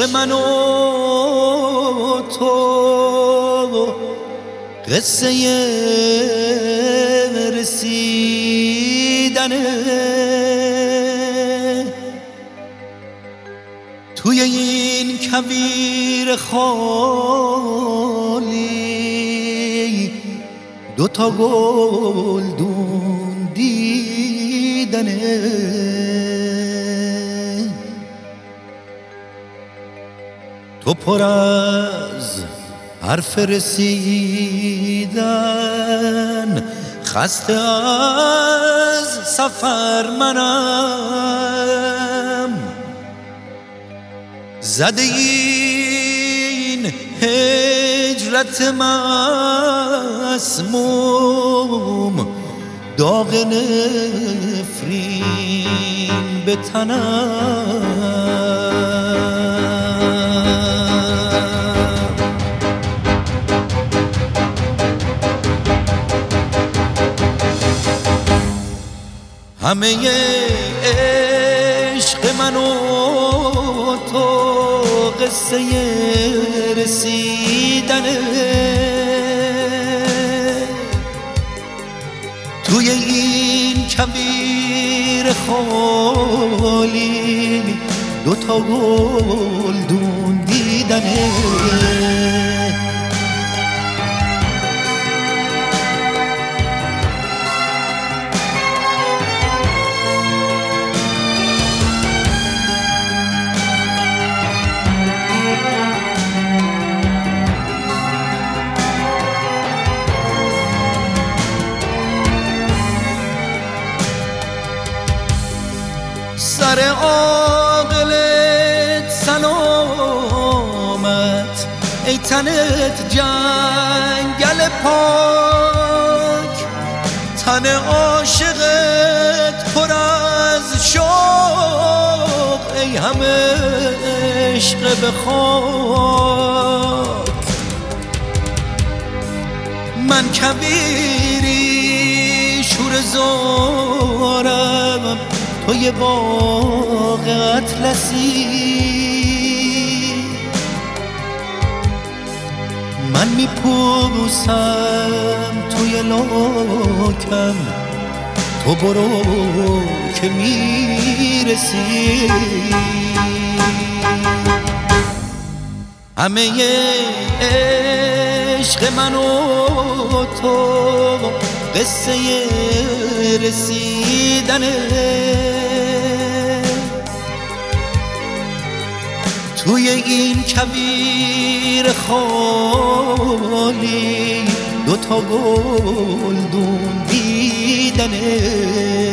من و تو قصه رسیدنه توی این کویر خالی دوتا گلدون دیدنه تو پر از حرف رسیدن خسته از سفر منم زده این هجرت مسموم داغ نفرین به تنم همه عشق من و تو قصه رسیدنه توی این کویر خالی دوتا گلدون دیدنه سر عاقلت سلامت ای تنت جنگل پاک تن عاشقت پر از شوق ای همه عشق به خاک من کویری شور زارم توی باغ اطلسی من میپوسم توی لاکم تو برو که میرسی همه عشق من و تو قصه رسیدنه توی این کویر خالی دوتا گلدون دیدنه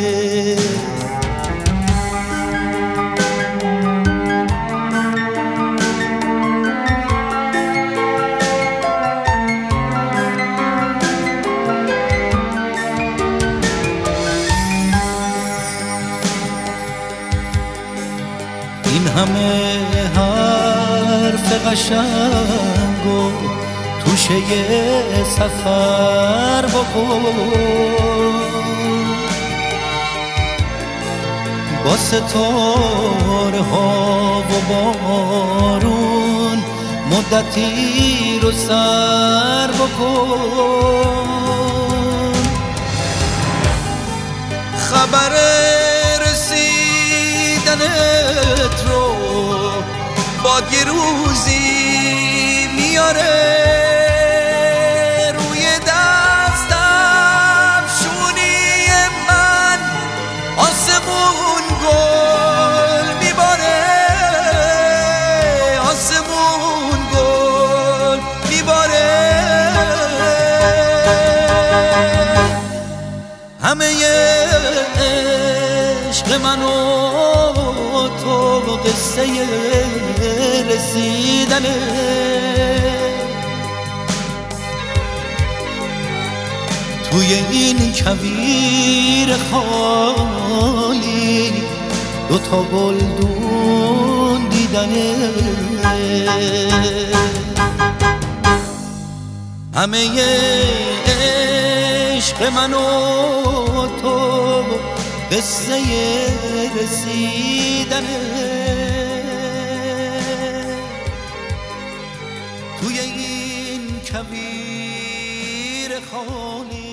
این همه حرف قشنگ و توشه سفر بکن با ستاره ها و بارون مدتی رو سر بکن خبر رسیدنت رو باد یه روزی میاره روی دستم شونی من آسمون گل میباره آسمون گل میباره همه عشق من و تو قصه رسیدنه توی این کویر خالی دوتا گلدون دیدنه همه عشق من و تو قصه رسیدنه توی این کویر خالی